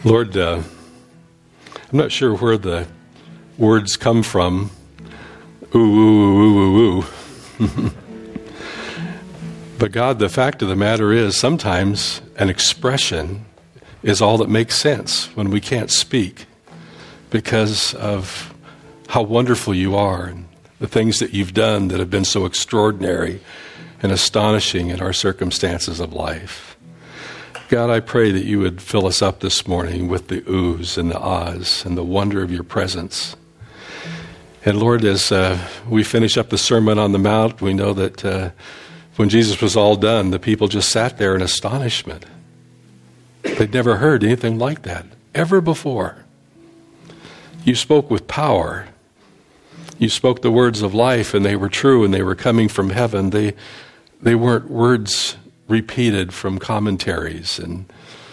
Lord, I'm not sure where the words come from. Ooh, ooh, ooh, ooh, ooh. But God, the fact of the matter is sometimes an expression is all that makes sense when we can't speak because of how wonderful you are and the things that you've done that have been so extraordinary and astonishing in our circumstances of life. God, I pray that you would fill us up this morning with the oohs and the ahs and the wonder of your presence. And Lord, as we finish up the Sermon on the Mount, we know that when Jesus was all done, the people just sat there in astonishment. They'd never heard anything like that ever before. You spoke with power. You spoke the words of life, and they were true, and they were coming from heaven. They weren't words repeated from commentaries and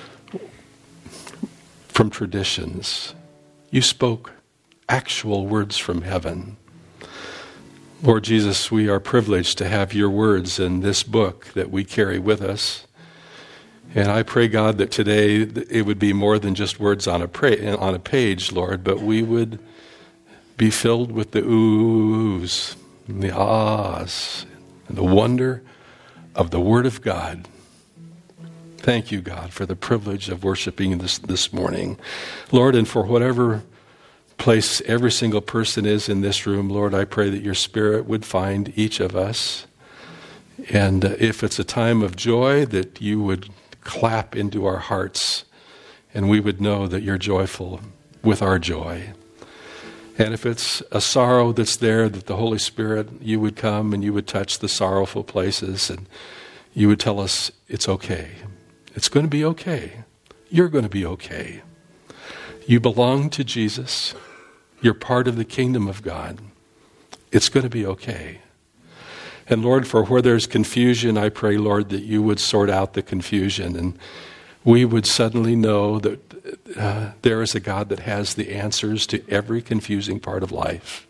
from traditions. You spoke actual words from heaven. Lord Jesus, we are privileged to have your words in this book that we carry with us. And I pray, God, that today it would be more than just words on a page, Lord, but we would be filled with the oohs and the ahs and the wonder of the Word of God. Thank you, God, for the privilege of worshiping this morning. Lord, and for whatever place every single person is in this room, Lord, I pray that your Spirit would find each of us. And if it's a time of joy, that you would clap into our hearts and we would know that you're joyful with our joy. And if it's a sorrow that's there, that the Holy Spirit, you would come and you would touch the sorrowful places and you would tell us it's okay. It's going to be okay. You're going to be okay. You belong to Jesus. You're part of the kingdom of God. It's going to be okay. And Lord, for where there's confusion, I pray, Lord, that you would sort out the confusion and we would suddenly know that there is a God that has the answers to every confusing part of life.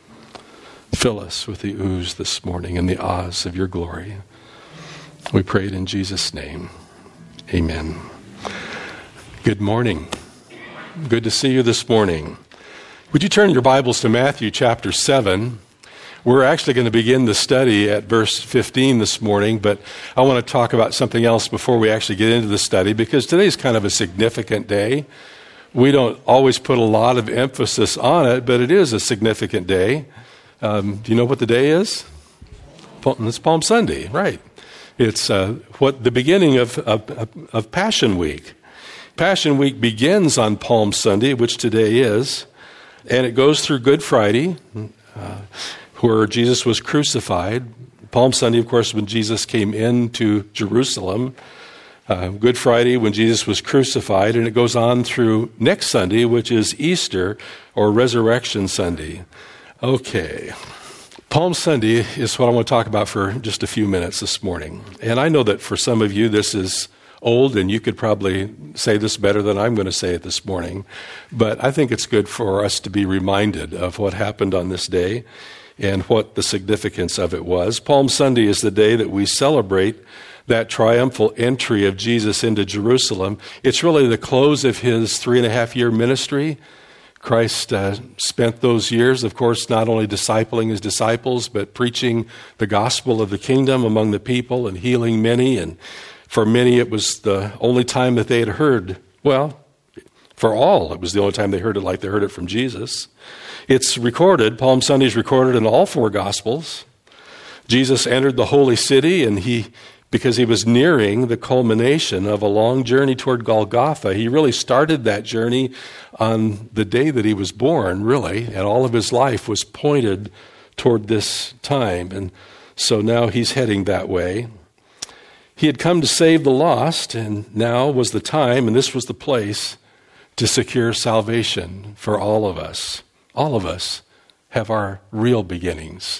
Fill us with the oohs this morning and the ahs of your glory. We pray it in Jesus' name. Amen. Good morning. Good to see you this morning. Would you turn your Bibles to Matthew chapter 7? We're actually going to begin the study at verse 15 this morning, but I want to talk about something else before we actually get into the study, because today's kind of a significant day. We don't always put a lot of emphasis on it, but it is a significant day. Do you know what the day is? It's Palm Sunday, right? It's the beginning of Passion Week. Passion Week begins on Palm Sunday, which today is, and it goes through Good Friday, where Jesus was crucified. Palm Sunday, of course, when Jesus came into Jerusalem. Good Friday, when Jesus was crucified. And it goes on through next Sunday, which is Easter, or Resurrection Sunday. Okay. Palm Sunday is what I want to talk about for just a few minutes this morning. And I know that for some of you, this is old, and you could probably say this better than I'm going to say it this morning. But I think it's good for us to be reminded of what happened on this day and what the significance of it was. Palm Sunday is the day that we celebrate that triumphal entry of Jesus into Jerusalem. It's really the close of his 3.5-year ministry. Christ spent those years, of course, not only discipling his disciples, but preaching the gospel of the kingdom among the people and healing many. And for many, it was the only time that they had heard, well, for all, it was the only time they heard it like they heard it from Jesus. It's recorded, Palm Sunday is recorded in all 4 Gospels. Jesus entered the holy city, and because he was nearing the culmination of a long journey toward Golgotha, he really started that journey on the day that he was born, really, and all of his life was pointed toward this time. And so now he's heading that way. He had come to save the lost, and now was the time, and this was the place to secure salvation for all of us. All of us have our real beginnings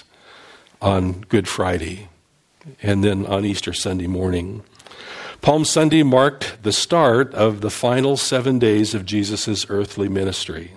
on Good Friday and then on Easter Sunday morning. Palm Sunday marked the start of the final 7 days of Jesus' earthly ministry.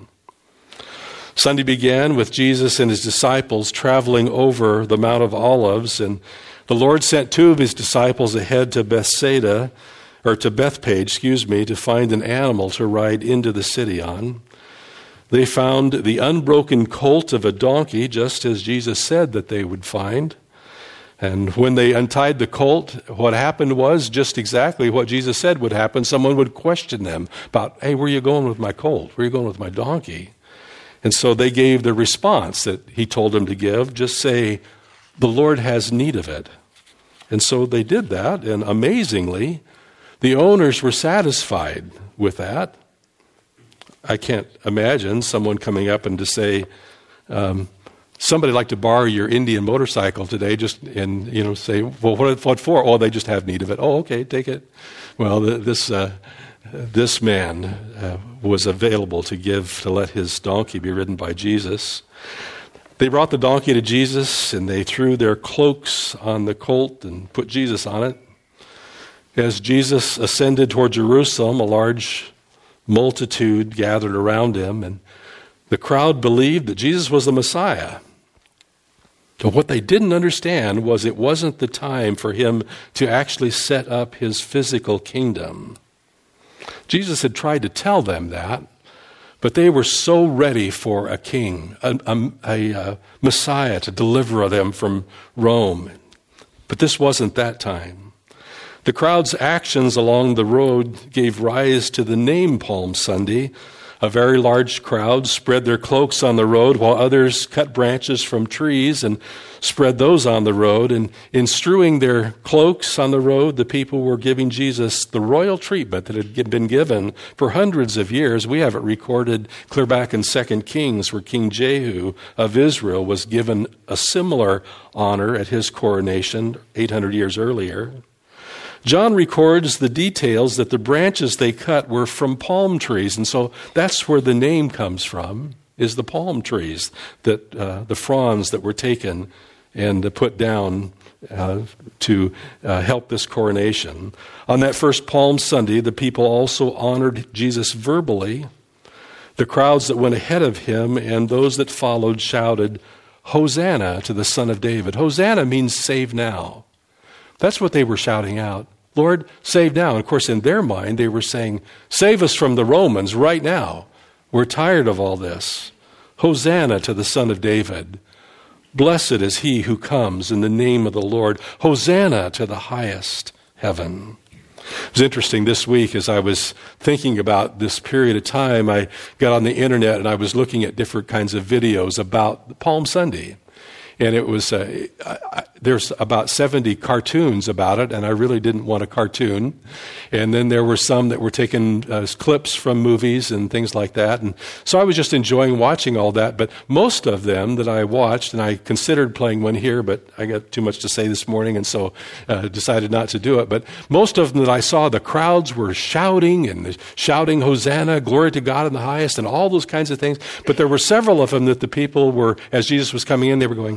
Sunday began with Jesus and his disciples traveling over the Mount of Olives, and the Lord sent 2 of his disciples ahead to Bethsaida or to Bethpage, to find an animal to ride into the city on. They found the unbroken colt of a donkey, just as Jesus said that they would find. And when they untied the colt, what happened was just exactly what Jesus said would happen. Someone would question them about, hey, where are you going with my colt? Where are you going with my donkey? And so they gave the response that he told them to give. Just say, the Lord has need of it. And so they did that, and amazingly, the owners were satisfied with that. I can't imagine someone coming up and to say, somebody like to borrow your Indian motorcycle today, and say, well, what for? Oh, they just have need of it. Oh, okay, take it. Well, this man was available to let his donkey be ridden by Jesus. They brought the donkey to Jesus, and they threw their cloaks on the colt and put Jesus on it. As Jesus ascended toward Jerusalem, a large multitude gathered around him, and the crowd believed that Jesus was the Messiah. But what they didn't understand was it wasn't the time for him to actually set up his physical kingdom. Jesus had tried to tell them that, but they were so ready for a king, a Messiah to deliver them from Rome. But this wasn't that time. The crowd's actions along the road gave rise to the name Palm Sunday. A very large crowd spread their cloaks on the road, while others cut branches from trees and spread those on the road. And in strewing their cloaks on the road, the people were giving Jesus the royal treatment that had been given for hundreds of years. We have it recorded clear back in 2 Kings, where King Jehu of Israel was given a similar honor at his coronation 800 years earlier. John records the details that the branches they cut were from palm trees, and so that's where the name comes from, is the palm trees, that the fronds that were taken and put down to help this coronation. On that first Palm Sunday, the people also honored Jesus verbally. The crowds that went ahead of him and those that followed shouted, "Hosanna to the Son of David." Hosanna means save now. That's what they were shouting out. Lord, save now. And of course, in their mind, they were saying, save us from the Romans right now. We're tired of all this. Hosanna to the Son of David. Blessed is he who comes in the name of the Lord. Hosanna to the highest heaven. It was interesting this week as I was thinking about this period of time, I got on the internet and I was looking at different kinds of videos about Palm Sunday. And it was, there's about 70 cartoons about it, and I really didn't want a cartoon. And then there were some that were taken clips from movies and things like that. And so I was just enjoying watching all that. But most of them that I watched, and I considered playing one here, but I got too much to say this morning, and so decided not to do it. But most of them that I saw, the crowds were shouting Hosanna, glory to God in the highest, and all those kinds of things. But there were several of them that the people were, as Jesus was coming in, they were going,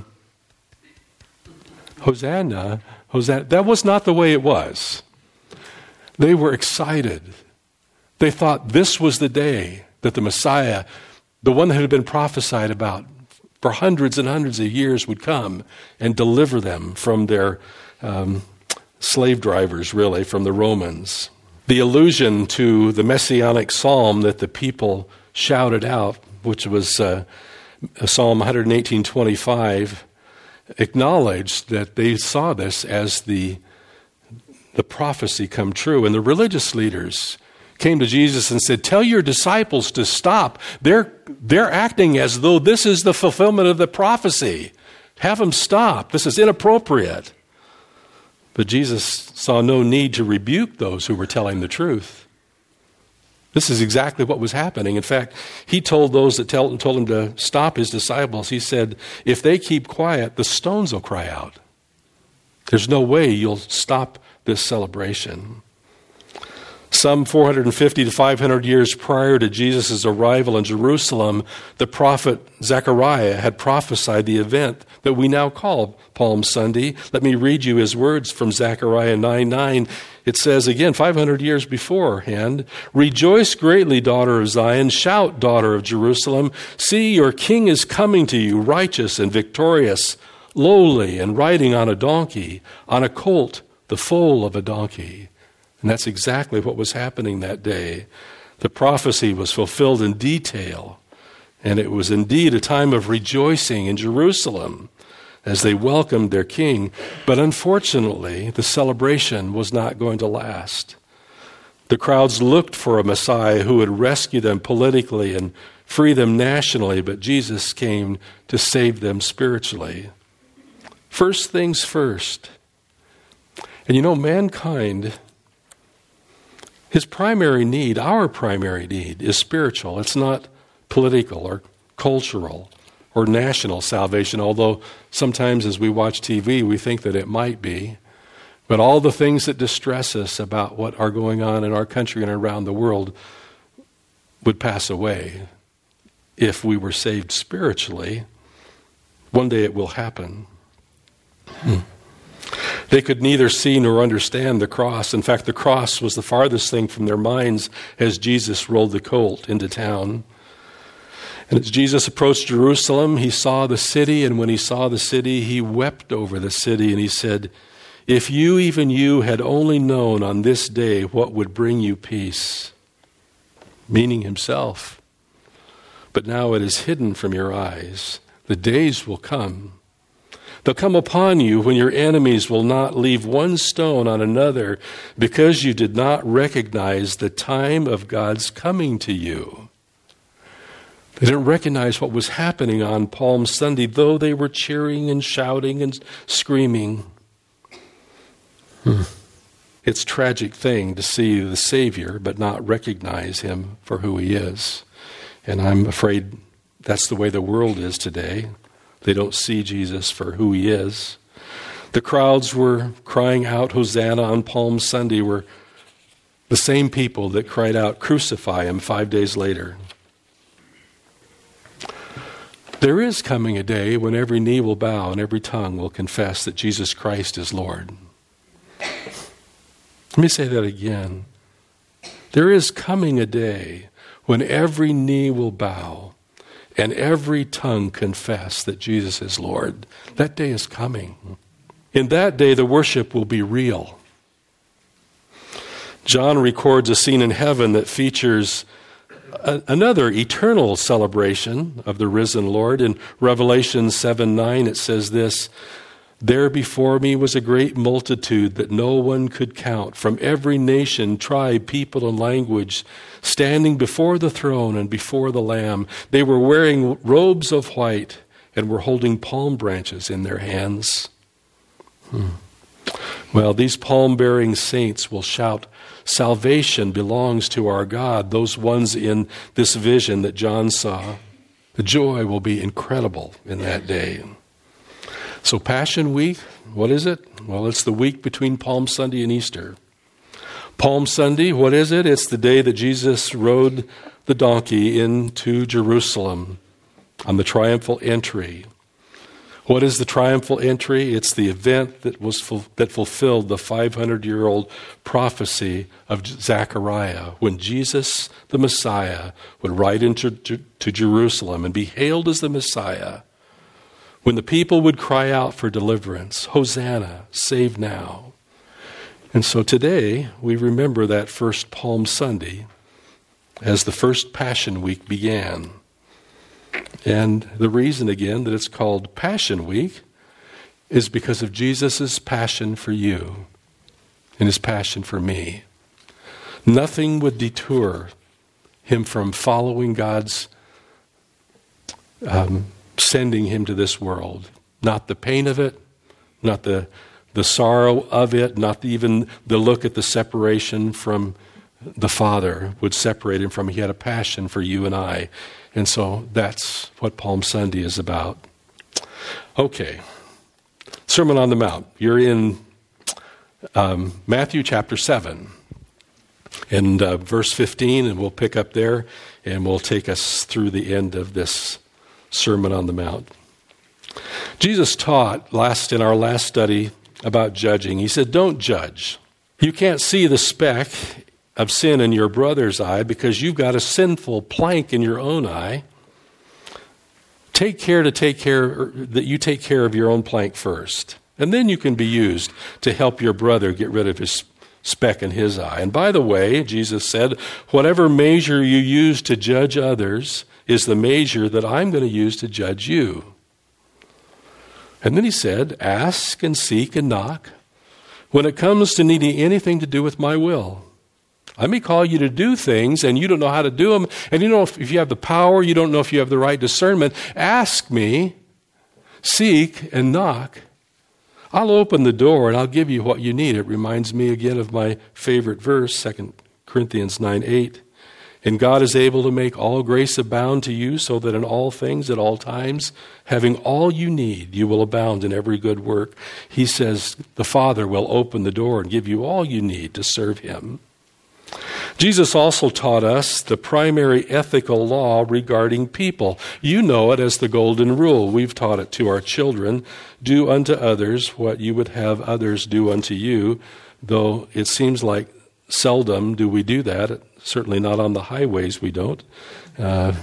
Hosanna, Hosanna. That was not the way it was. They were excited. They thought this was the day that the Messiah, the one that had been prophesied about for hundreds and hundreds of years, would come and deliver them from their slave drivers, really, from the Romans. The allusion to the messianic psalm that the people shouted out, which was Psalm 118:25, acknowledged that they saw this as the prophecy come true. And the religious leaders came to Jesus and said, tell your disciples to stop. They're acting as though this is the fulfillment of the prophecy. Have them stop. This is inappropriate. But Jesus saw no need to rebuke those who were telling the truth. This is exactly what was happening. In fact, he told those that told him to stop, his disciples, he said, if they keep quiet, the stones will cry out. There's no way you'll stop this celebration. Some 450 to 500 years prior to Jesus' arrival in Jerusalem, the prophet Zechariah had prophesied the event that we now call Palm Sunday. Let me read you his words from Zechariah 9:9. It says again, 500 years beforehand, rejoice greatly, daughter of Zion. Shout, daughter of Jerusalem. See, your king is coming to you, righteous and victorious, lowly and riding on a donkey, on a colt, the foal of a donkey. And that's exactly what was happening that day. The prophecy was fulfilled in detail, and it was indeed a time of rejoicing in Jerusalem as they welcomed their king. But unfortunately, the celebration was not going to last. The crowds looked for a Messiah who would rescue them politically and free them nationally, but Jesus came to save them spiritually. First things first. And mankind, his primary need, our primary need, is spiritual. It's not political or cultural or national salvation, although sometimes as we watch TV, we think that it might be. But all the things that distress us about what are going on in our country and around the world would pass away if we were saved spiritually. One day it will happen. They could neither see nor understand the cross. In fact, the cross was the farthest thing from their minds as Jesus rolled the colt into town. And as Jesus approached Jerusalem, he saw the city, and when he saw the city, he wept over the city, and he said, "If you, even you, had only known on this day what would bring you peace," meaning himself. "But now it is hidden from your eyes. The days will come. They'll come upon you when your enemies will not leave one stone on another because you did not recognize the time of God's coming to you." They didn't recognize what was happening on Palm Sunday, though they were cheering and shouting and screaming. It's a tragic thing to see the Savior but not recognize him for who he is. And I'm afraid that's the way the world is today. They don't see Jesus for who he is. The crowds were crying out, "Hosanna" on Palm Sunday were the same people that cried out, "Crucify him," 5 days later. There is coming a day when every knee will bow and every tongue will confess that Jesus Christ is Lord. Let me say that again. There is coming a day when every knee will bow and every tongue confess that Jesus is Lord. That day is coming. In that day, the worship will be real. John records a scene in heaven that features another eternal celebration of the risen Lord. In Revelation 7:9, it says this, "There before me was a great multitude that no one could count, from every nation, tribe, people, and language, standing before the throne and before the Lamb. They were wearing robes of white and were holding palm branches in their hands." Well, these palm-bearing saints will shout, "Salvation belongs to our God," those ones in this vision that John saw. The joy will be incredible in that day. So Passion Week, what is it? Well, it's the week between Palm Sunday and Easter. Palm Sunday, what is it? It's the day that Jesus rode the donkey into Jerusalem on the triumphal entry. What is the triumphal entry? It's the event that fulfilled the 500-year-old prophecy of Zechariah, when Jesus, the Messiah, would ride into Jerusalem and be hailed as the Messiah. When the people would cry out for deliverance, "Hosanna, save now." And so today, we remember that first Palm Sunday as the first Passion Week began. And the reason, again, that it's called Passion Week is because of Jesus' passion for you and his passion for me. Nothing would deter him from following God's sending him to this world. Not the pain of it, not the sorrow of it, not even the look at the separation from the Father would separate him from. He had a passion for you and I. And so that's what Palm Sunday is about. Okay. Sermon on the Mount. You're in Matthew chapter 7 and verse 15, and we'll pick up there and we'll take us through the end of this Sermon on the Mount. Jesus taught in our last study about judging. He said, don't judge. You can't see the speck of sin in your brother's eye because you've got a sinful plank in your own eye. Take care that you take care of your own plank first. And then you can be used to help your brother get rid of his speck in his eye. And by the way, Jesus said, whatever measure you use to judge others is the measure that I'm going to use to judge you. And then he said, ask and seek and knock when it comes to needing anything to do with my will. I may call you to do things and you don't know how to do them, and you don't know if you have the power, you don't know if you have the right discernment. Ask me, seek and knock. I'll open the door and I'll give you what you need. It reminds me again of my favorite verse, 2 Corinthians 9:8. And God is able to make all grace abound to you, so that in all things, at all times, having all you need, you will abound in every good work. He says the Father will open the door and give you all you need to serve him. Jesus also taught us the primary ethical law regarding people. You know it as the golden rule. We've taught it to our children. Do unto others what you would have others do unto you, though it seems like seldom do we do that. Certainly not on the highways we don't. But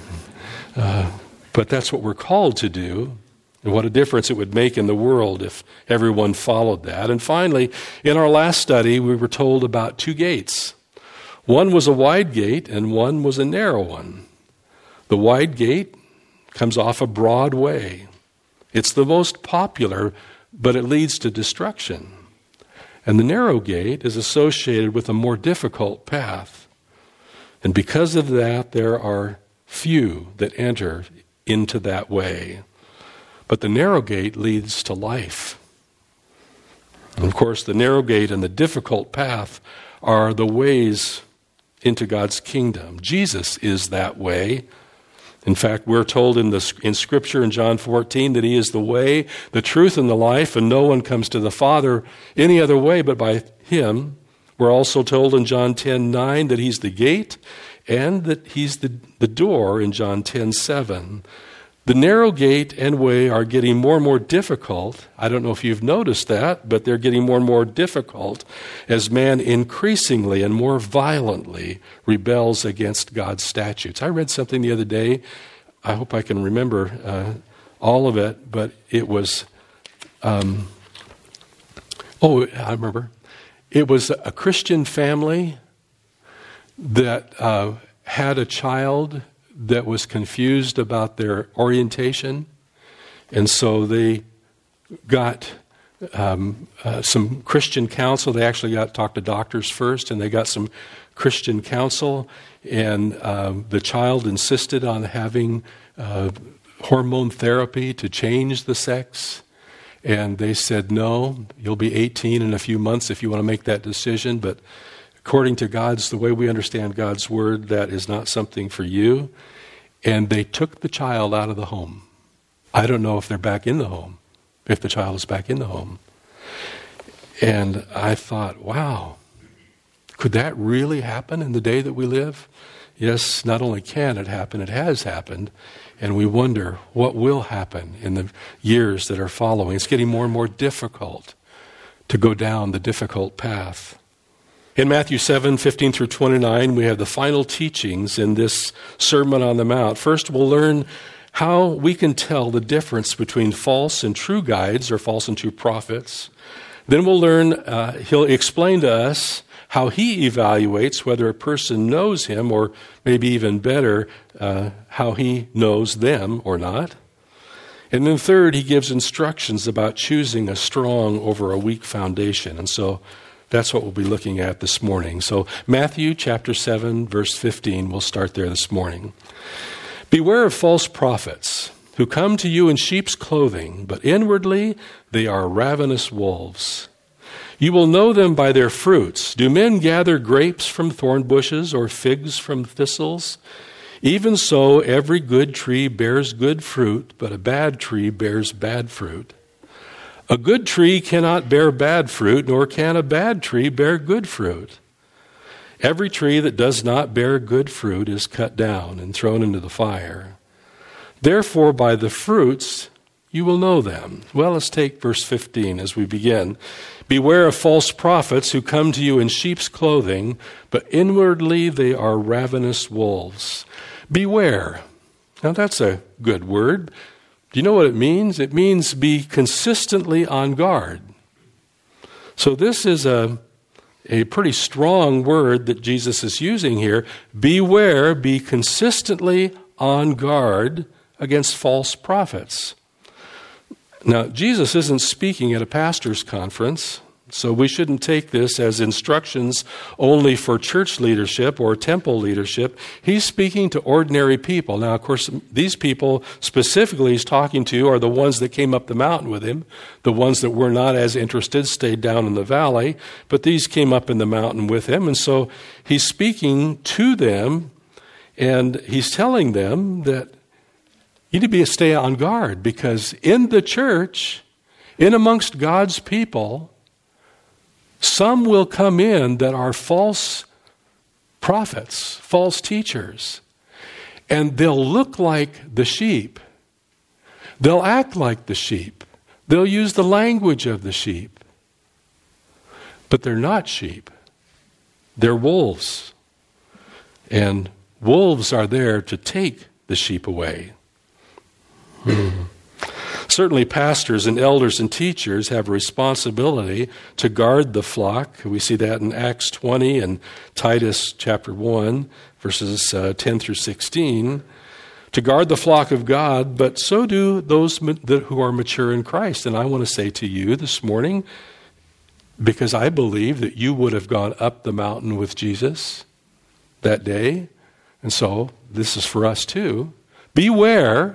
that's what we're called to do. And what a difference it would make in the world if everyone followed that. And finally, in our last study, we were told about two gates. One was a wide gate and one was a narrow one. The wide gate comes off a broad way. It's the most popular, but it leads to destruction. And the narrow gate is associated with a more difficult path. And because of that, there are few that enter into that way. But the narrow gate leads to life. And of course, the narrow gate and the difficult path are the ways into God's kingdom. Jesus is that way. In fact, we're told in Scripture in John 14 that he is the way, the truth, and the life, and no one comes to the Father any other way but by him. We're also told in John 10:9 that he's the gate and that he's the door in John 10:7. The narrow gate and way are getting more and more difficult. I don't know if you've noticed that, but they're getting more and more difficult as man increasingly and more violently rebels against God's statutes. I read something the other day. I hope I can remember all of it, but it was, I remember. It was a Christian family that had a child that was confused about their orientation, and so they got some Christian counsel. They actually got to talk to doctors first, and they got some Christian counsel, and the child insisted on having hormone therapy to change the sex, and they said, no, you'll be 18 in a few months if you want to make that decision, but according to the way we understand God's word, that is not something for you. And they took the child out of the home. I don't know if they're back in the home, if the child is back in the home. And I thought, wow, could that really happen in the day that we live? Yes, not only can it happen, it has happened. And we wonder what will happen in the years that are following. It's getting more and more difficult to go down the difficult path. In Matthew 7:15 through 29, we have the final teachings in this Sermon on the Mount. First, we'll learn how we can tell the difference between false and true guides, or false and true prophets. Then we'll learn, he'll explain to us how he evaluates whether a person knows him, or maybe even better, how he knows them or not. And then third, he gives instructions about choosing a strong over a weak foundation. And so that's what we'll be looking at this morning. So Matthew chapter 7, verse 15, we'll start there this morning. Beware of false prophets who come to you in sheep's clothing, but inwardly they are ravenous wolves. You will know them by their fruits. Do men gather grapes from thorn bushes or figs from thistles? Even so, every good tree bears good fruit, but a bad tree bears bad fruit. A good tree cannot bear bad fruit, nor can a bad tree bear good fruit. Every tree that does not bear good fruit is cut down and thrown into the fire. Therefore, by the fruits you will know them. Well, let's take verse 15 as we begin. Beware of false prophets who come to you in sheep's clothing, but inwardly they are ravenous wolves. Beware. Now that's a good word. Do you know what it means? It means be consistently on guard. So this is a a pretty strong word that Jesus is using here. Beware, be consistently on guard against false prophets. Now, Jesus isn't speaking at a pastor's conference, so we shouldn't take this as instructions only for church leadership or temple leadership. He's speaking to ordinary people. Now, of course, these people specifically he's talking to are the ones that came up the mountain with him. The ones that were not as interested stayed down in the valley, but these came up in the mountain with him. And so he's speaking to them, and he's telling them that you need to stay on guard, because in the church, in amongst God's people, some will come in that are false prophets, false teachers, and they'll look like the sheep. They'll act like the sheep. They'll use the language of the sheep. But they're not sheep. They're wolves. And wolves are there to take the sheep away. Certainly pastors and elders and teachers have a responsibility to guard the flock. We see that in Acts 20 and Titus chapter 1, verses 10 through 16. To guard the flock of God, but so do those who are mature in Christ. And I want to say to you this morning, because I believe that you would have gone up the mountain with Jesus that day, and so this is for us too. Beware.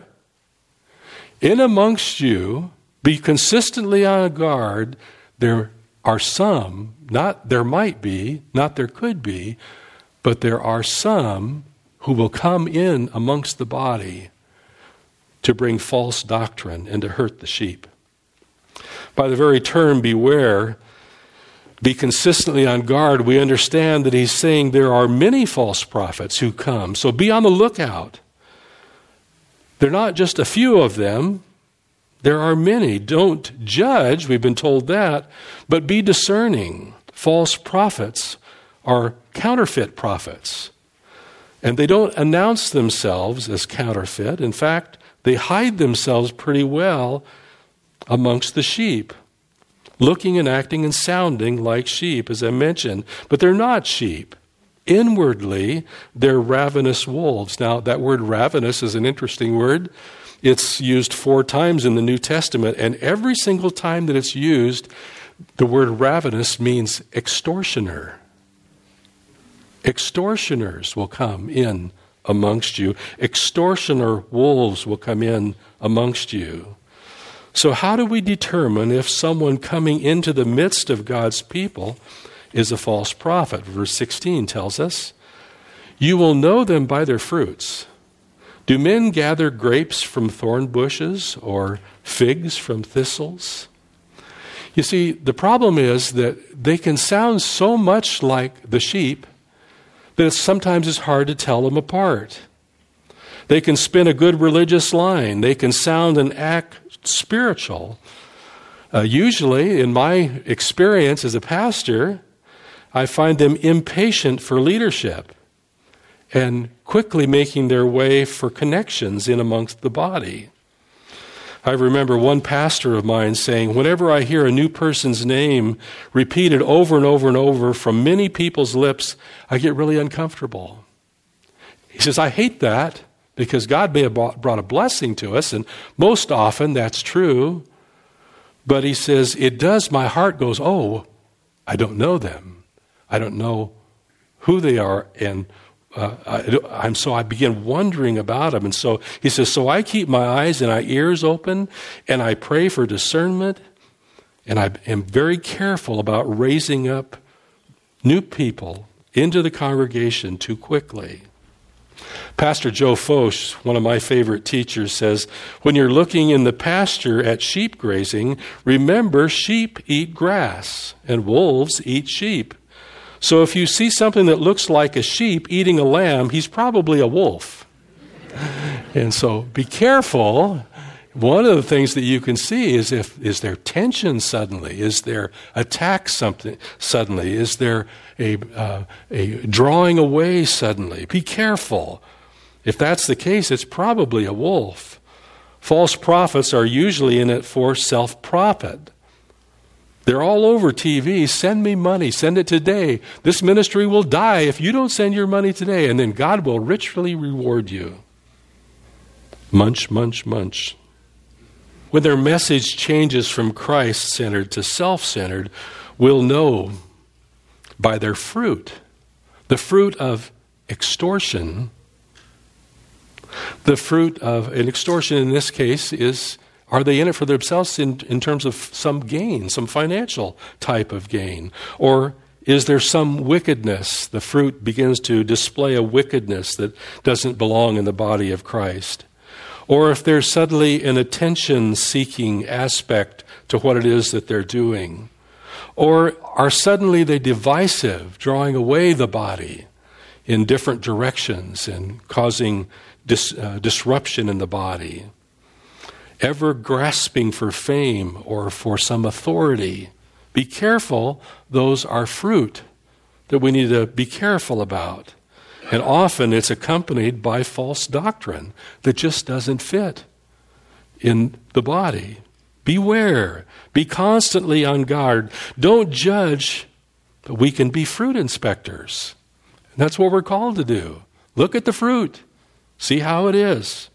In amongst you, be consistently on guard. There are some, not there might be, not there could be, but there are some who will come in amongst the body to bring false doctrine and to hurt the sheep. By the very term beware, be consistently on guard, we understand that he's saying there are many false prophets who come. So be on the lookout. They're not just a few of them. There are many. Don't judge, we've been told that, but be discerning. False prophets are counterfeit prophets. And they don't announce themselves as counterfeit. In fact, they hide themselves pretty well amongst the sheep, looking and acting and sounding like sheep, as I mentioned. But they're not sheep. Inwardly, they're ravenous wolves. Now, that word ravenous is an interesting word. It's used 4 times in the New Testament, and every single time that it's used, the word ravenous means extortioner. Extortioners will come in amongst you. Extortioner wolves will come in amongst you. So how do we determine if someone coming into the midst of God's people is a false prophet? Verse 16 tells us, you will know them by their fruits. Do men gather grapes from thorn bushes or figs from thistles? You see, the problem is that they can sound so much like the sheep that sometimes it's hard to tell them apart. They can spin a good religious line. They can sound and act spiritual. Usually, in my experience as a pastor, I find them impatient for leadership and quickly making their way for connections in amongst the body. I remember one pastor of mine saying, whenever I hear a new person's name repeated over and over and over from many people's lips, I get really uncomfortable. He says, I hate that because God may have brought a blessing to us, and most often that's true. But he says, it does, my heart goes, oh, I don't know them. I don't know who they are, and so I begin wondering about them. And so he says, so I keep my eyes and my ears open, and I pray for discernment, and I am very careful about raising up new people into the congregation too quickly. Pastor Joe Focht, one of my favorite teachers, says, when you're looking in the pasture at sheep grazing, remember sheep eat grass and wolves eat sheep. So if you see something that looks like a sheep eating a lamb, he's probably a wolf. And so be careful. One of the things that you can see is is there tension suddenly? Is there attack something suddenly? Is there a drawing away suddenly? Be careful. If that's the case, it's probably a wolf. False prophets are usually in it for self-profit. They're all over TV. Send me money. Send it today. This ministry will die if you don't send your money today, and then God will richly reward you. Munch, munch, munch. When their message changes from Christ-centered to self-centered, we'll know by their fruit. The fruit of extortion. The fruit of an extortion in this case is, are they in it for themselves in terms of some gain, some financial type of gain? Or is there some wickedness? The fruit begins to display a wickedness that doesn't belong in the body of Christ. Or if there's suddenly an attention-seeking aspect to what it is that they're doing. Or are suddenly they divisive, drawing away the body in different directions and causing disruption in the body? Ever grasping for fame or for some authority. Be careful, those are fruit that we need to be careful about. And often it's accompanied by false doctrine that just doesn't fit in the body. Beware. Be constantly on guard. Don't judge, but we can be fruit inspectors. And that's what we're called to do. Look at the fruit. See how it is.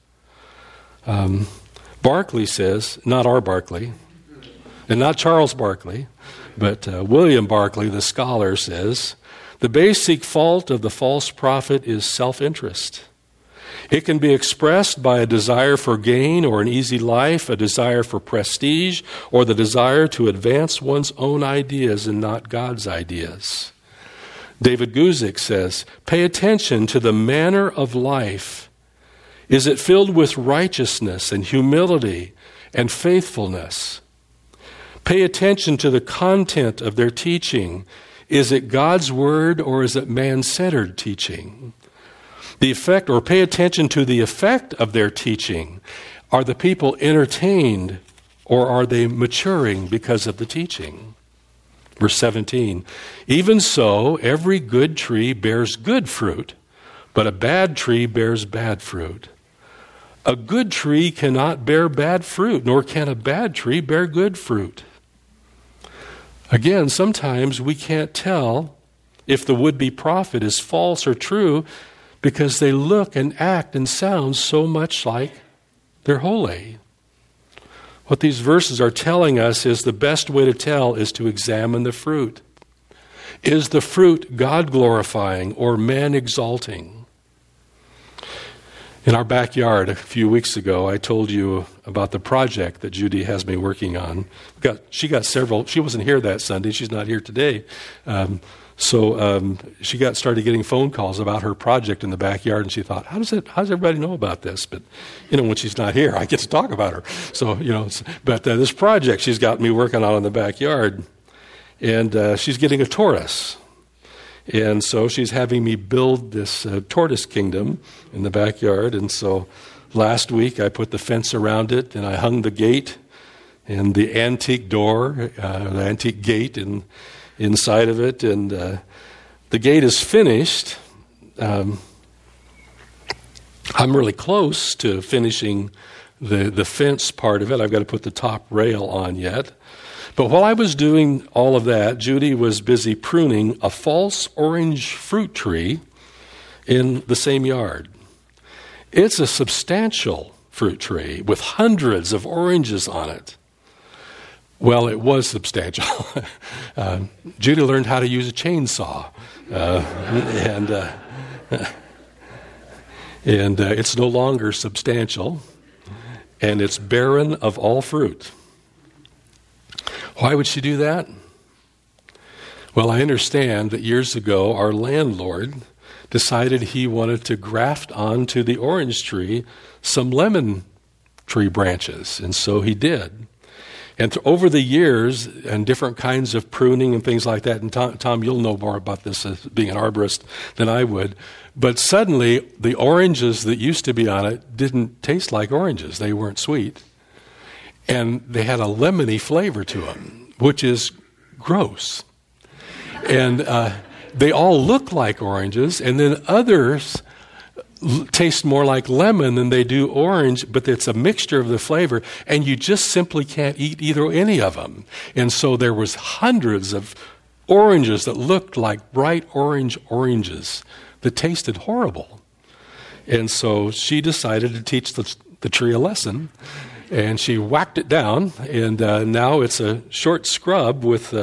Barclay says, not our Barclay, and not Charles Barkley, but William Barclay, the scholar, says, the basic fault of the false prophet is self-interest. It can be expressed by a desire for gain or an easy life, a desire for prestige, or the desire to advance one's own ideas and not God's ideas. David Guzik says, pay attention to the manner of life. Is it filled with righteousness and humility and faithfulness? Pay attention to the content of their teaching. Is it God's word or is it man-centered teaching? The effect, or pay attention to the effect of their teaching. Are the people entertained or are they maturing because of the teaching? Verse 17, even so, every good tree bears good fruit, but a bad tree bears bad fruit. A good tree cannot bear bad fruit, nor can a bad tree bear good fruit. Again, sometimes we can't tell if the would-be prophet is false or true because they look and act and sound so much like they're holy. What these verses are telling us is the best way to tell is to examine the fruit. Is the fruit God-glorifying or man-exalting? In our backyard a few weeks ago, I told you about the project that Judy has me working on. She got several. She wasn't here that Sunday. She's not here today. So she started getting phone calls about her project in the backyard, and she thought, how does everybody know about this? But, when she's not here, I get to talk about her. So, but this project she's got me working on in the backyard, and she's getting a tortoise. And so she's having me build this tortoise kingdom in the backyard. And so last week I put the fence around it, and I hung the gate and the antique door, the antique gate inside of it. And the gate is finished. I'm really close to finishing the fence part of it. I've got to put the top rail on yet. But while I was doing all of that, Judy was busy pruning a false orange fruit tree in the same yard. It's a substantial fruit tree with hundreds of oranges on it. Well, it was substantial. Judy learned how to use a chainsaw. And it's no longer substantial, and it's barren of all fruit. Why would she do that? Well, I understand that years ago our landlord decided he wanted to graft onto the orange tree some lemon tree branches, and so he did. And over the years, and different kinds of pruning and things like that, and Tom, you'll know more about this as being an arborist than I would, but suddenly the oranges that used to be on it didn't taste like oranges. They weren't sweet. And they had a lemony flavor to them, which is gross. And they all look like oranges, and then others taste more like lemon than they do orange, but it's a mixture of the flavor, and you just simply can't eat any of them. And so there was hundreds of oranges that looked like bright oranges that tasted horrible. And so she decided to teach the tree a lesson, and she whacked it down, and now it's a short scrub with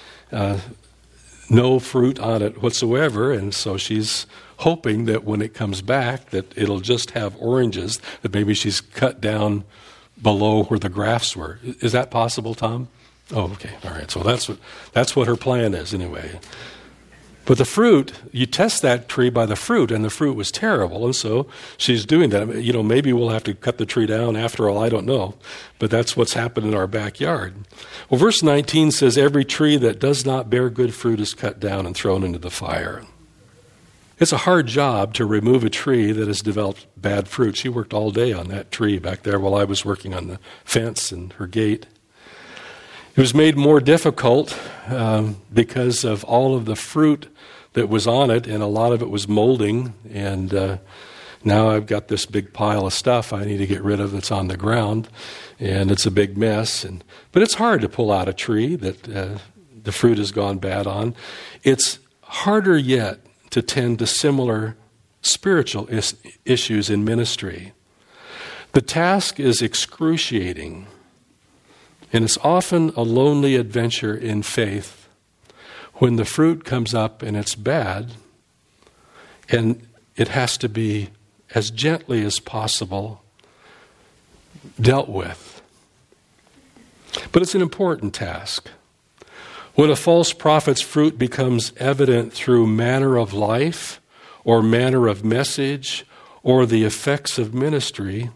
no fruit on it whatsoever. And so she's hoping that when it comes back that it'll just have oranges, that maybe she's cut down below where the grafts were. Is that possible, Tom? Oh, okay. All right. So that's what her plan is anyway. But the fruit, you test that tree by the fruit, and the fruit was terrible. And so she's doing that. Maybe we'll have to cut the tree down after all, I don't know. But that's what's happened in our backyard. Well, verse 19 says, every tree that does not bear good fruit is cut down and thrown into the fire. It's a hard job to remove a tree that has developed bad fruit. She worked all day on that tree back there while I was working on the fence and her gate. It was made more difficult because of all of the fruit that was on it, and a lot of it was molding. And now I've got this big pile of stuff I need to get rid of that's on the ground, and it's a big mess. But it's hard to pull out a tree that the fruit has gone bad on. It's harder yet to tend to similar spiritual issues in ministry. The task is excruciating, and it's often a lonely adventure in faith when the fruit comes up and it's bad, and it has to be as gently as possible dealt with. But it's an important task. When a false prophet's fruit becomes evident through manner of life or manner of message or the effects of ministry,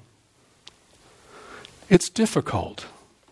it's difficult.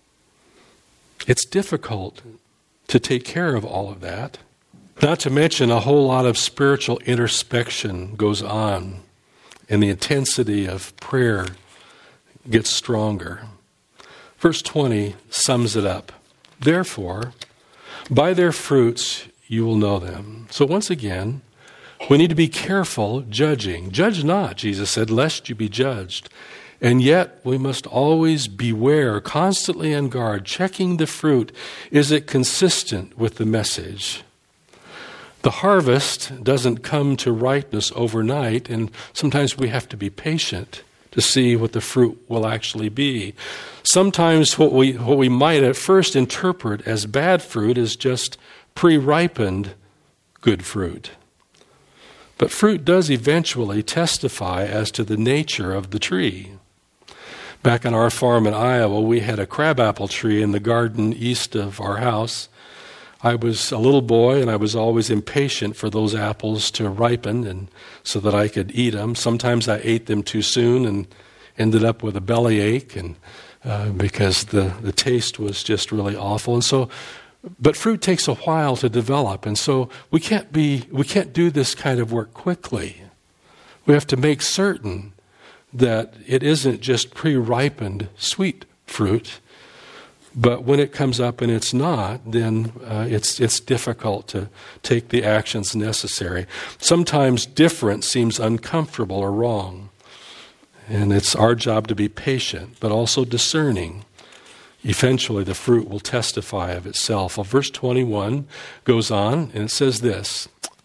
It's difficult to take care of all of that. Not to mention a whole lot of spiritual introspection goes on, and the intensity of prayer gets stronger. Verse 20 sums it up. Therefore, by their fruits you will know them. So once again, we need to be careful judging. Judge not, Jesus said, lest you be judged. And yet we must always beware, constantly on guard, checking the fruit. Is it consistent with the message? The harvest doesn't come to ripeness overnight, and sometimes we have to be patient to see what the fruit will actually be. Sometimes what we might at first interpret as bad fruit is just pre-ripened good fruit. But fruit does eventually testify as to the nature of the tree. Back on our farm in Iowa, we had a crabapple tree in the garden east of our house. I was a little boy, and I was always impatient for those apples to ripen and so that I could eat them. Sometimes I ate them too soon and ended up with a bellyache, and because the taste was just really awful. And so, but fruit takes a while to develop, and so we can't do this kind of work quickly. We have to make certain that it isn't just pre-ripened sweet fruit, but when it comes up and it's not, then it's difficult to take the actions necessary. Sometimes different seems uncomfortable or wrong, and it's our job to be patient, but also discerning. Eventually the fruit will testify of itself. Well, verse 21 goes on, and it says this: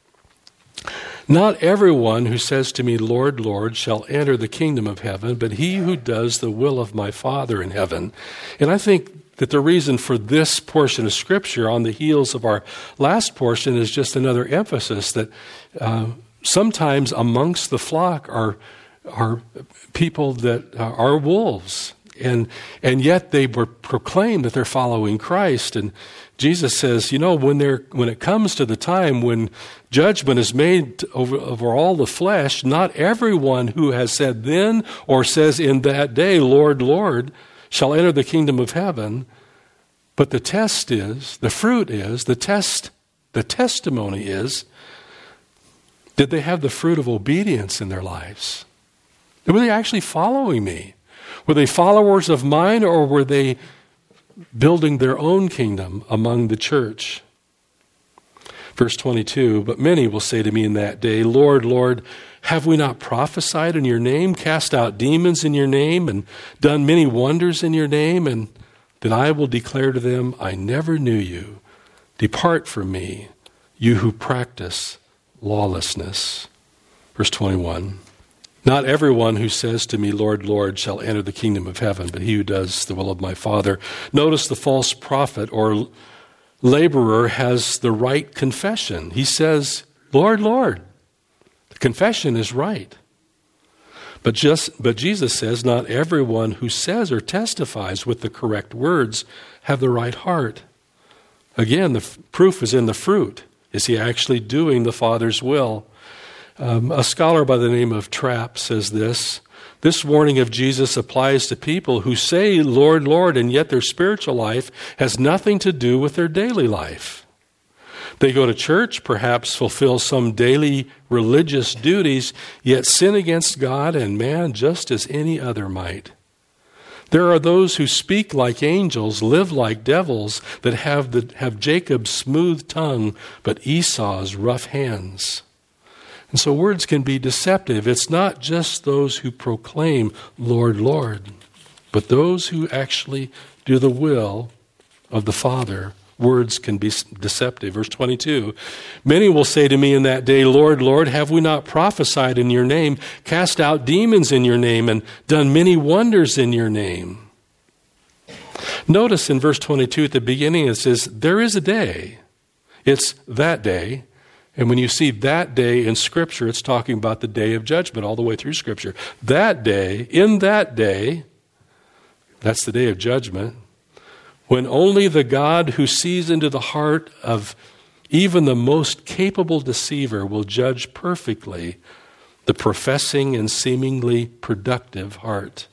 not everyone who says to me, Lord, Lord, shall enter the kingdom of heaven, but he who does the will of my Father in heaven. And I think that the reason for this portion of Scripture on the heels of our last portion is just another emphasis that sometimes amongst the flock are people that are wolves. And yet they were proclaimed that they're following Christ. And Jesus says, when it comes to the time when judgment is made over all the flesh, not everyone who has said then or says in that day, Lord, Lord, shall enter the kingdom of heaven. But the test is, the fruit is, the testimony is, did they have the fruit of obedience in their lives? Were they actually following me? Were they followers of mine, or were they building their own kingdom among the church? Verse 22, but many will say to me in that day, Lord, Lord, Have we not prophesied in your name, cast out demons in your name, and done many wonders in your name? And then I will declare to them, I never knew you. Depart from me, you who practice lawlessness. Verse 21. Not everyone who says to me, Lord, Lord, shall enter the kingdom of heaven, but he who does the will of my Father. Notice the false prophet or laborer has the right confession. He says, Lord, Lord. The confession is right. But Jesus says, not everyone who says or testifies with the correct words have the right heart. Again, the proof is in the fruit. Is he actually doing the Father's will? A scholar by the name of Trapp says this warning of Jesus applies to people who say, Lord, Lord, and yet their spiritual life has nothing to do with their daily life. They go to church, perhaps fulfill some daily religious duties, yet sin against God and man just as any other might. There are those who speak like angels, live like devils, that have Jacob's smooth tongue, but Esau's rough hands. And so words can be deceptive. It's not just those who proclaim, Lord, Lord, but those who actually do the will of the Father. Words can be deceptive. Verse 22, many will say to me in that day, Lord, Lord, have we not prophesied in your name, cast out demons in your name, and done many wonders in your name? Notice in verse 22 at the beginning it says, there is a day. It's that day. And when you see that day in Scripture, it's talking about the day of judgment all the way through Scripture. That day, in that day, that's the day of judgment, when only the God who sees into the heart of even the most capable deceiver will judge perfectly the professing and seemingly productive heart.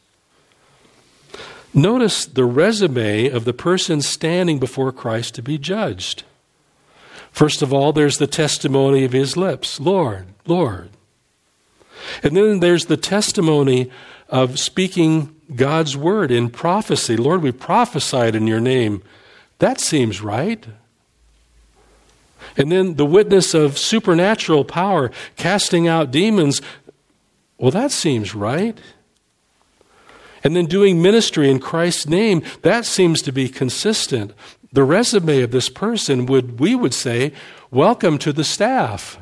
Notice the resume of the person standing before Christ to be judged. First of all, there's the testimony of his lips, Lord, Lord. And then there's the testimony of speaking God's word in prophecy. Lord, we prophesied in your name. That seems right. And then the witness of supernatural power, casting out demons. Well, that seems right. And then doing ministry in Christ's name, that seems to be consistent. The resume of this person we would say, welcome to the staff.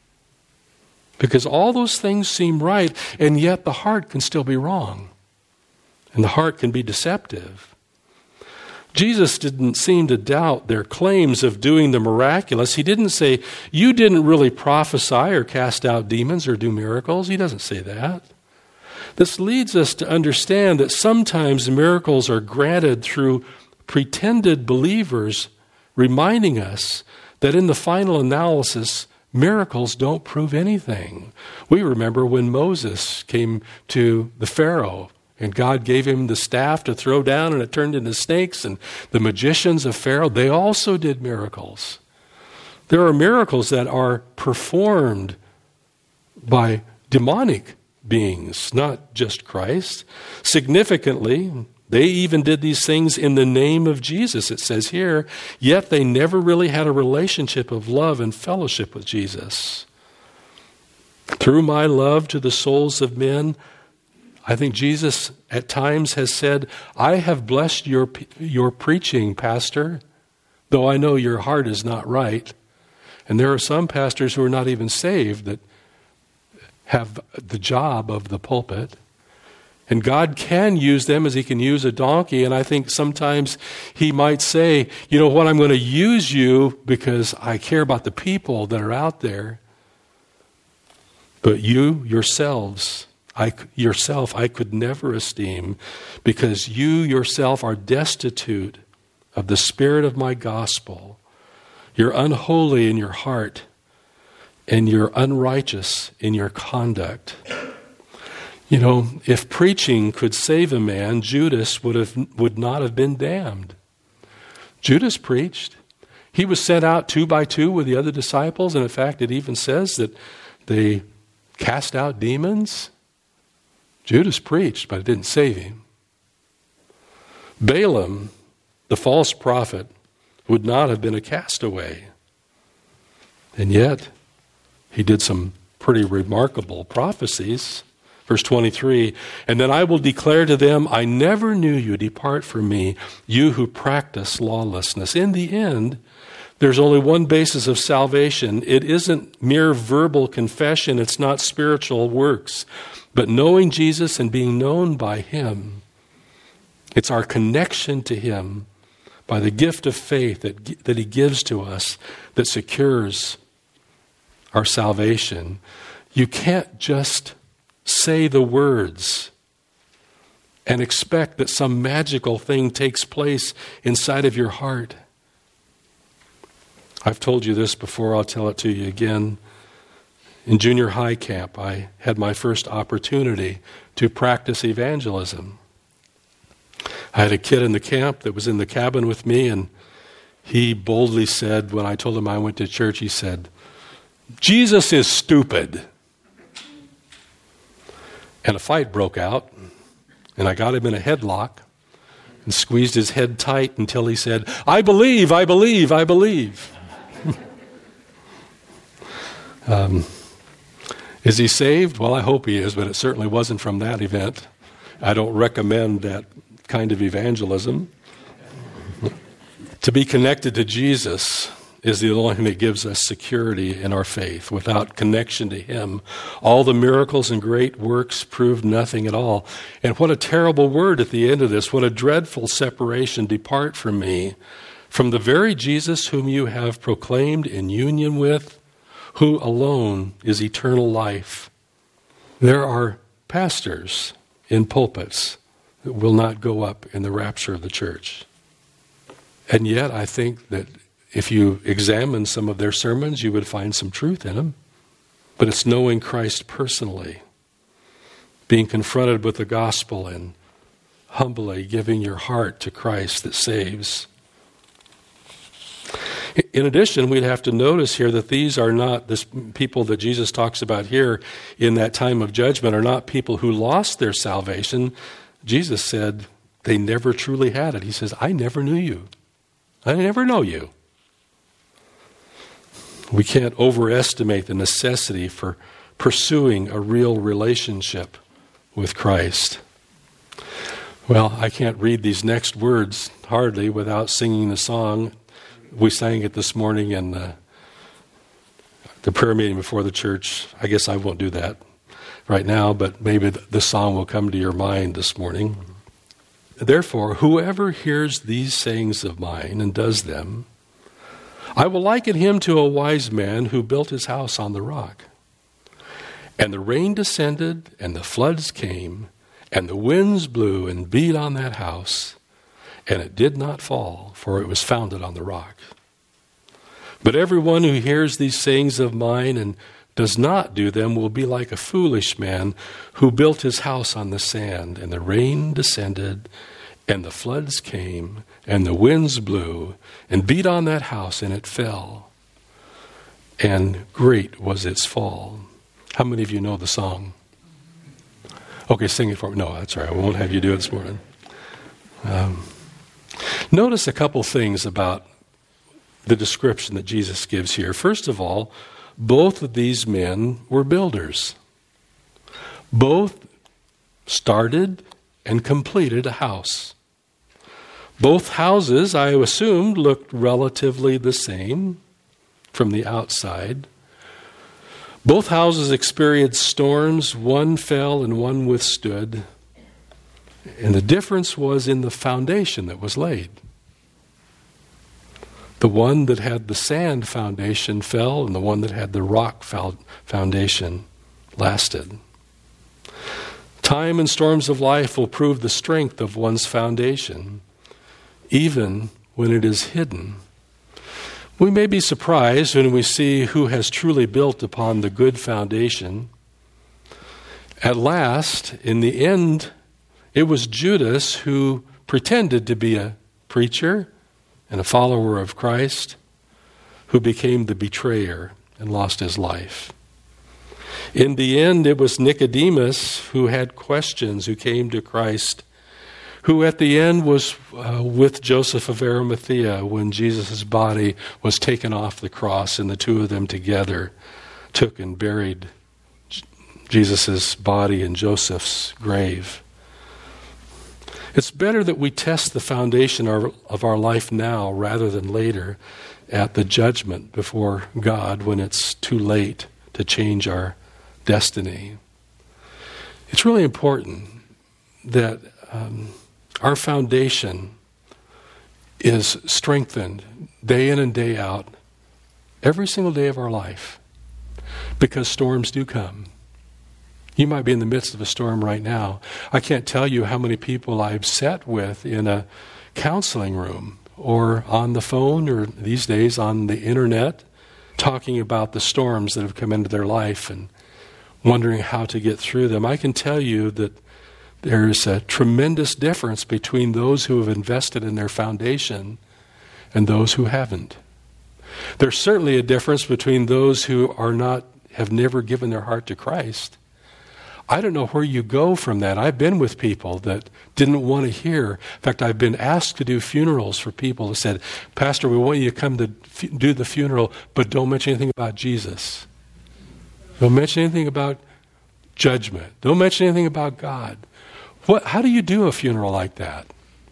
Because all those things seem right, and yet the heart can still be wrong. And the heart can be deceptive. Jesus didn't seem to doubt their claims of doing the miraculous. He didn't say, you didn't really prophesy or cast out demons or do miracles. He doesn't say that. This leads us to understand that sometimes miracles are granted through pretended believers, reminding us that in the final analysis, miracles don't prove anything. We remember when Moses came to the Pharaoh and God gave him the staff to throw down and it turned into snakes, and the magicians of Pharaoh, they also did miracles. There are miracles that are performed by demonic beings, not just Christ. Significantly, they even did these things in the name of Jesus, it says here, yet they never really had a relationship of love and fellowship with Jesus. Through my love to the souls of men, I think Jesus at times has said, I have blessed your preaching, Pastor, though I know your heart is not right. And there are some pastors who are not even saved that have the job of the pulpit. And God can use them as he can use a donkey. And I think sometimes he might say, you know what, I'm going to use you because I care about the people that are out there. But yourself, I could never esteem, because you yourself are destitute of the spirit of my gospel. You're unholy in your heart, and you're unrighteous in your conduct. You know, if preaching could save a man, Judas would not have been damned. Judas preached. He was sent out 2 by 2 with the other disciples, and in fact it even says that they cast out demons. Judas preached, but it didn't save him. Balaam, the false prophet, would not have been a castaway. And yet, he did some pretty remarkable prophecies. Verse 23, and then I will declare to them, I never knew you, depart from me, you who practice lawlessness. In the end, there's only one basis of salvation. It isn't mere verbal confession, it's not spiritual works, but knowing Jesus and being known by him. It's our connection to him by the gift of faith that he gives to us that secures our salvation. You can't just say the words and expect that some magical thing takes place inside of your heart. I've told you this before, I'll tell it to you again. In junior high camp, I had my first opportunity to practice evangelism. I had a kid in the camp that was in the cabin with me, and he boldly said, when I told him I went to church, he said, Jesus is stupid. And a fight broke out, and I got him in a headlock and squeezed his head tight until he said, I believe, I believe, I believe. Is he saved? Well, I hope he is, but it certainly wasn't from that event. I don't recommend that kind of evangelism. To be connected to Jesus is the only thing that gives us security in our faith. Without connection to him, all the miracles and great works proved nothing at all. And what a terrible word at the end of this. What a dreadful separation. Depart from me, from the very Jesus whom you have proclaimed in union with, who alone is eternal life. There are pastors in pulpits that will not go up in the rapture of the church. And yet I think that if you examine some of their sermons, you would find some truth in them. But it's knowing Christ personally, being confronted with the gospel and humbly giving your heart to Christ that saves. In addition, we'd have to notice here that these are not, this people that Jesus talks about here in that time of judgment are not people who lost their salvation. Jesus said they never truly had it. He says, I never knew you. I never know you. We can't overestimate the necessity for pursuing a real relationship with Christ. Well, I can't read these next words hardly without singing the song. We sang it this morning in the prayer meeting before the church. I guess I won't do that right now, but maybe the song will come to your mind this morning. Therefore, whoever hears these sayings of mine and does them, I will liken him to a wise man who built his house on the rock. And the rain descended, and the floods came, and the winds blew and beat on that house, and it did not fall, for it was founded on the rock. But everyone who hears these sayings of mine and does not do them will be like a foolish man who built his house on the sand, and the rain descended, and the floods came, and the winds blew, and beat on that house, and it fell. And great was its fall. How many of you know the song? Okay, sing it for me. No, that's all right. I won't have you do it this morning. Notice a couple things about the description that Jesus gives here. First of all, both of these men were builders. Both started and completed a house. Both houses, I assumed, looked relatively the same from the outside. Both houses experienced storms. One fell and one withstood. And the difference was in the foundation that was laid. The one that had the sand foundation fell, and the one that had the rock foundation lasted. Time and storms of life will prove the strength of one's foundation, even when it is hidden. We may be surprised when we see who has truly built upon the good foundation. At last, in the end, it was Judas who pretended to be a preacher and a follower of Christ, who became the betrayer and lost his life. In the end, it was Nicodemus who had questions, who came to Christ, who at the end was with Joseph of Arimathea when Jesus' body was taken off the cross, and the two of them together took and buried Jesus' body in Joseph's grave. It's better that we test the foundation of our life now rather than later at the judgment before God when it's too late to change our destiny. It's really important that our foundation is strengthened day in and day out, every single day of our life, because storms do come. You might be in the midst of a storm right now. I can't tell you how many people I've sat with in a counseling room or on the phone or these days on the internet talking about the storms that have come into their life and wondering how to get through them. I can tell you that there's a tremendous difference between those who have invested in their foundation and those who haven't. There's certainly a difference between those who have never given their heart to Christ. I don't know where you go from that. I've been with people that didn't want to hear. In fact, I've been asked to do funerals for people who said, Pastor, we want you to come to do the funeral, but don't mention anything about Jesus. Don't mention anything about judgment. Don't mention anything about God. How do you do a funeral like that?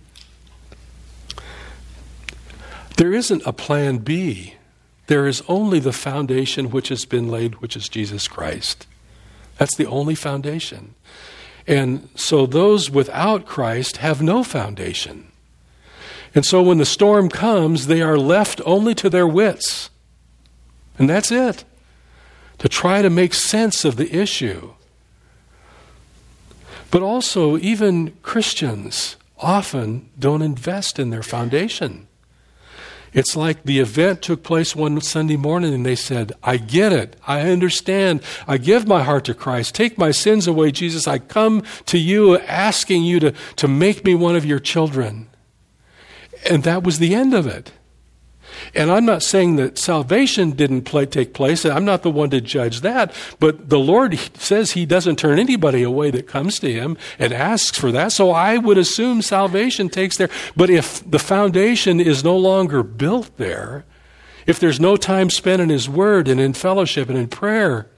There isn't a plan B. There is only the foundation which has been laid, which is Jesus Christ. That's the only foundation. And so those without Christ have no foundation. And so when the storm comes, they are left only to their wits. And that's it. To try to make sense of the issue. But also, even Christians often don't invest in their foundation. It's like the event took place one Sunday morning and they said, I get it. I understand. I give my heart to Christ. Take my sins away, Jesus. I come to you asking you to make me one of your children. And that was the end of it. And I'm not saying that salvation didn't take place. I'm not the one to judge that. But the Lord says he doesn't turn anybody away that comes to him and asks for that. So I would assume salvation takes there. But if the foundation is no longer built there, if there's no time spent in his word and in fellowship and in prayer,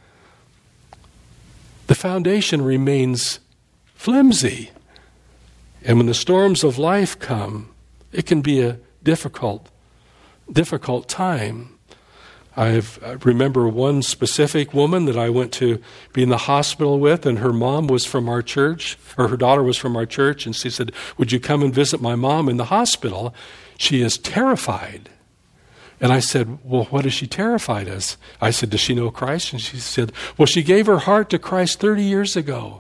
the foundation remains flimsy. And when the storms of life come, it can be a difficult time. I remember one specific woman that I went to be in the hospital with, and her mom was from our church, or her daughter was from our church, and she said, would you come and visit my mom in the hospital? She is terrified. And I said, well, what is she terrified as? I said, does she know Christ? And she said, well, she gave her heart to Christ 30 years ago.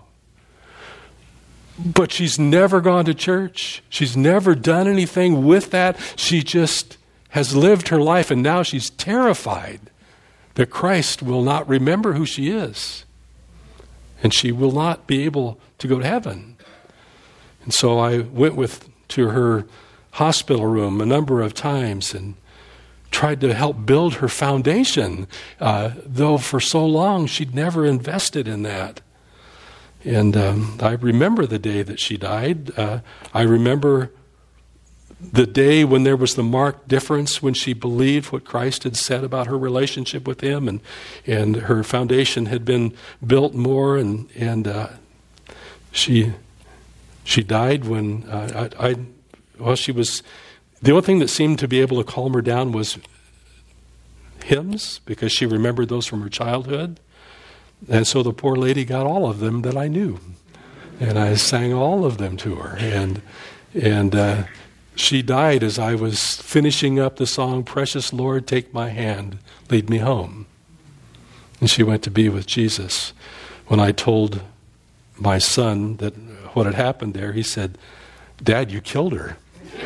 But she's never gone to church. She's never done anything with that. She just has lived her life, and now she's terrified that Christ will not remember who she is. And she will not be able to go to heaven. And so I went to her hospital room a number of times and tried to help build her foundation, though for so long she'd never invested in that. And I remember the day that she died. I remember the day when there was the marked difference when she believed what Christ had said about her relationship with him, and her foundation had been built more, and she died when she was. The only thing that seemed to be able to calm her down was hymns, because she remembered those from her childhood. And so the poor lady got all of them that I knew. And I sang all of them to her. And she died as I was finishing up the song, Precious Lord, Take My Hand, Lead Me Home. And she went to be with Jesus. When I told my son that what had happened there, he said, Dad, you killed her.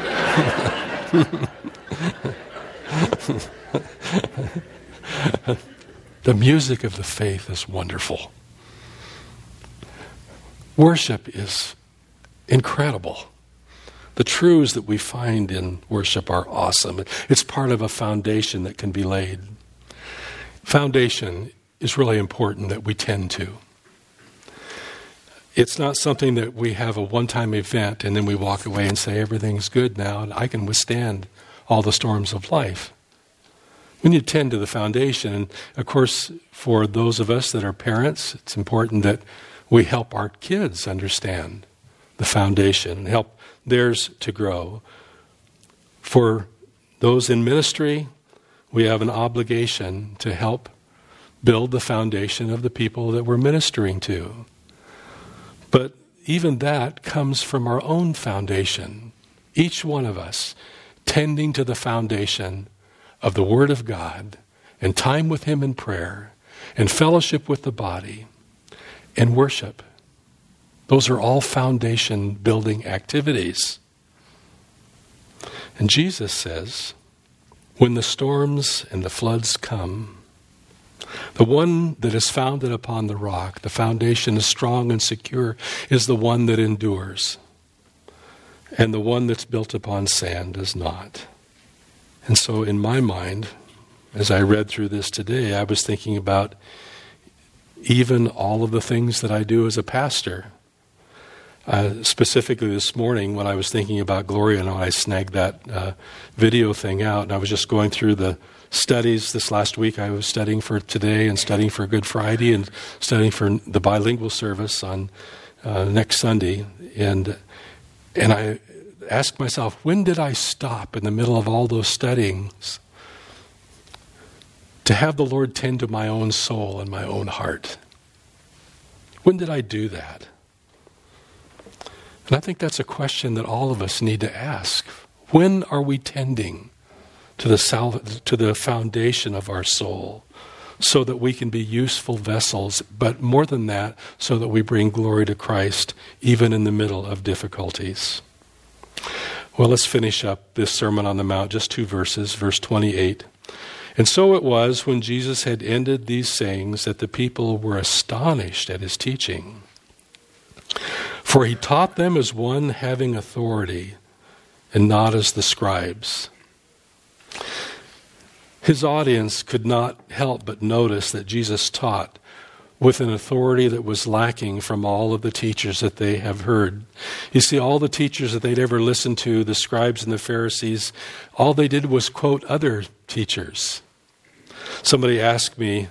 The music of the faith is wonderful. Worship is incredible. The truths that we find in worship are awesome. It's part of a foundation that can be laid. Foundation is really important that we tend to. It's not something that we have a one-time event and then we walk away and say everything's good now and I can withstand all the storms of life. We need to tend to the foundation. And of course, for those of us that are parents, it's important that we help our kids understand the foundation and help theirs to grow. For those in ministry, we have an obligation to help build the foundation of the people that we're ministering to. But even that comes from our own foundation. Each one of us tending to the foundation of the Word of God and time with Him in prayer and fellowship with the body and worship. Those are all foundation building activities. And Jesus says, when the storms and the floods come, the one that is founded upon the rock, the foundation is strong and secure, is the one that endures. And the one that's built upon sand does not. And so in my mind, as I read through this today, I was thinking about even all of the things that I do as a pastor. Specifically this morning when I was thinking about Gloria, and I snagged that video thing out, and I was just going through the studies this last week. I was studying for today and studying for Good Friday and studying for the bilingual service on next Sunday. And I asked myself, when did I stop in the middle of all those studyings to have the Lord tend to my own soul and my own heart? When did I do that? And I think that's a question that all of us need to ask. When are we tending to the foundation of our soul so that we can be useful vessels, but more than that, so that we bring glory to Christ even in the middle of difficulties? Well, let's finish up this Sermon on the Mount, just 2 verses, verse 28. And so it was when Jesus had ended these sayings that the people were astonished at his teaching. For he taught them as one having authority and not as the scribes. His audience could not help but notice that Jesus taught with an authority that was lacking from all of the teachers that they have heard. You see, all the teachers that they'd ever listened to, the scribes and the Pharisees, all they did was quote other teachers. Somebody asked me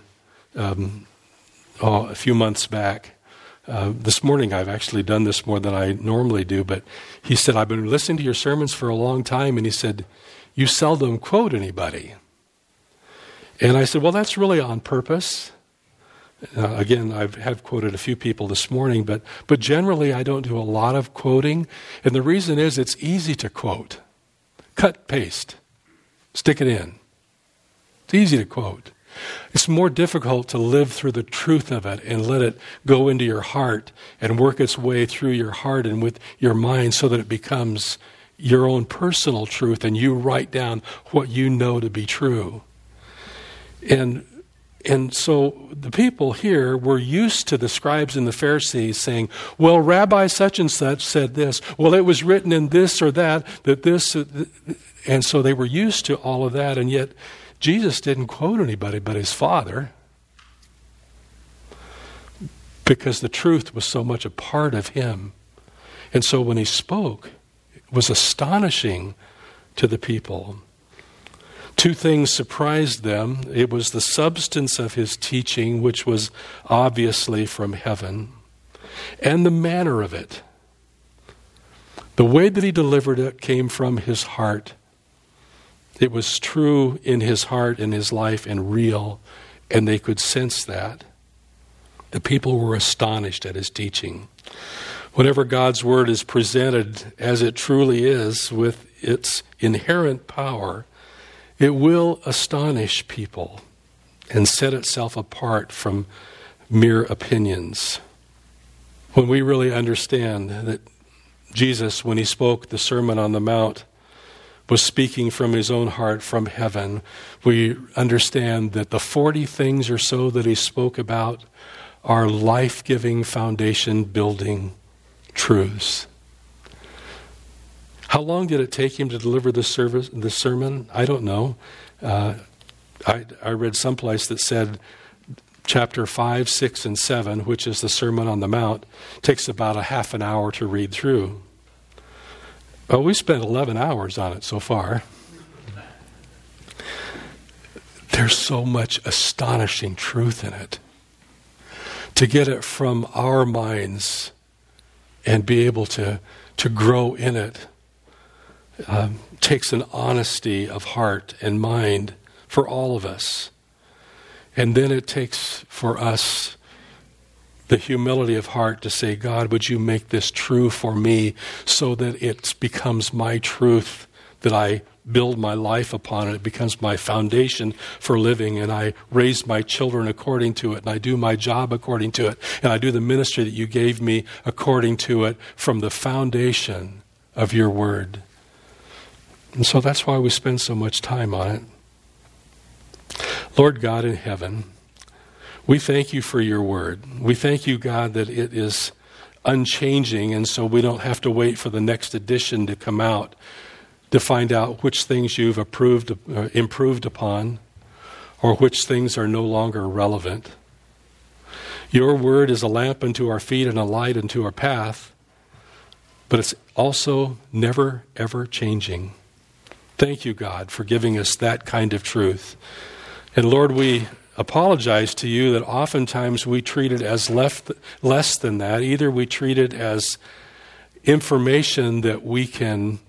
a few months back, this morning I've actually done this more than I normally do, but he said, I've been listening to your sermons for a long time, and he said, you seldom quote anybody. And I said, well, that's really on purpose. Again, I have quoted a few people this morning, but generally I don't do a lot of quoting, and the reason is it's easy to quote. Cut, paste, stick it in. It's easy to quote. It's more difficult to live through the truth of it and let it go into your heart and work its way through your heart and with your mind so that it becomes your own personal truth and you write down what you know to be true. And so the people here were used to the scribes and the Pharisees saying, well, Rabbi such and such said this. Well, it was written in this or that this. And so they were used to all of that, and yet Jesus didn't quote anybody but his Father, because the truth was so much a part of him. And so when he spoke, it was astonishing to the people. 2 things surprised them. It was the substance of his teaching, which was obviously from heaven, and the manner of it. The way that he delivered it came from his heart. It was true in his heart and his life and real, and they could sense that. The people were astonished at his teaching. Whenever God's word is presented as it truly is, with its inherent power, it will astonish people and set itself apart from mere opinions. When we really understand that Jesus, when he spoke the Sermon on the Mount, was speaking from his own heart from heaven, we understand that the 40 things or so that he spoke about are life-giving, foundation-building truths. How long did it take him to deliver the sermon? I don't know. I read someplace that said chapter 5, 6, and 7, which is the Sermon on the Mount, takes about a half an hour to read through. Well, we spent 11 hours on it so far. there's so much astonishing truth in it. To get it from our minds and be able to grow in it takes an honesty of heart and mind for all of us. And then it takes for us the humility of heart to say, God, would you make this true for me so that it becomes my truth, that I build my life upon it. It becomes my foundation for living, and I raise my children according to it, and I do my job according to it, and I do the ministry that you gave me according to it from the foundation of your word. And so that's why we spend so much time on it. Lord God in heaven, we thank you for your word. We thank you, God, that it is unchanging, and so we don't have to wait for the next edition to come out to find out which things you've improved upon, or which things are no longer relevant. Your word is a lamp unto our feet and a light unto our path, but it's also never, ever changing. Thank you, God, for giving us that kind of truth. And Lord, we apologize to you that oftentimes we treat it as less than that. Either we treat it as information that we can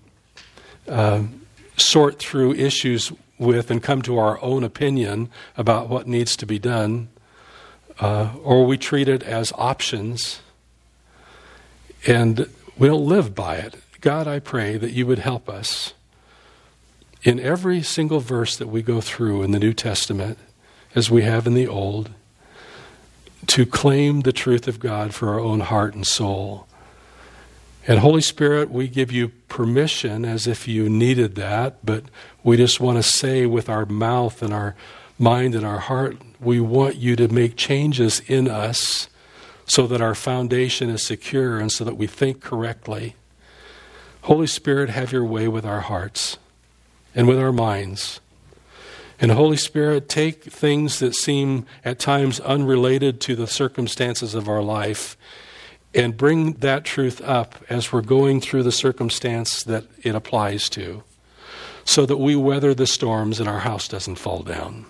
sort through issues with and come to our own opinion about what needs to be done, or we treat it as options, and we don't live by it. God, I pray that you would help us in every single verse that we go through in the New Testament, as we have in the Old, to claim the truth of God for our own heart and soul. And Holy Spirit, we give you permission as if you needed that, but we just want to say with our mouth and our mind and our heart, we want you to make changes in us so that our foundation is secure and so that we think correctly. Holy Spirit, have your way with our hearts and with our minds. And Holy Spirit, take things that seem at times unrelated to the circumstances of our life and bring that truth up as we're going through the circumstance that it applies to, so that we weather the storms and our house doesn't fall down.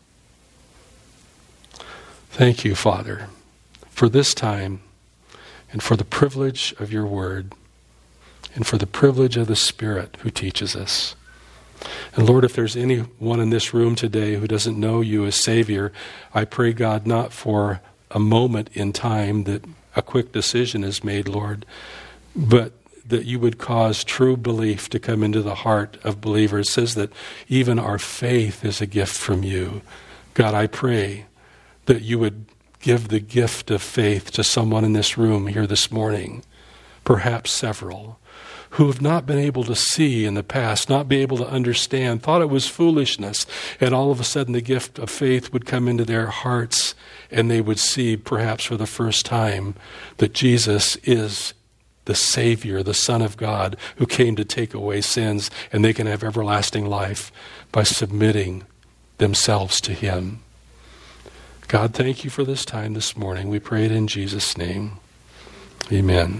Thank you, Father, for this time and for the privilege of your word and for the privilege of the Spirit who teaches us. And Lord, if there's anyone in this room today who doesn't know you as Savior, I pray, God, not for a moment in time that a quick decision is made, Lord, but that you would cause true belief to come into the heart of believers. It says that even our faith is a gift from you. God, I pray that you would give the gift of faith to someone in this room here this morning, perhaps several, who have not been able to see in the past, not be able to understand, thought it was foolishness, and all of a sudden the gift of faith would come into their hearts and they would see, perhaps for the first time, that Jesus is the Savior, the Son of God, who came to take away sins, and they can have everlasting life by submitting themselves to Him. God, thank you for this time this morning. We pray it in Jesus' name. Amen.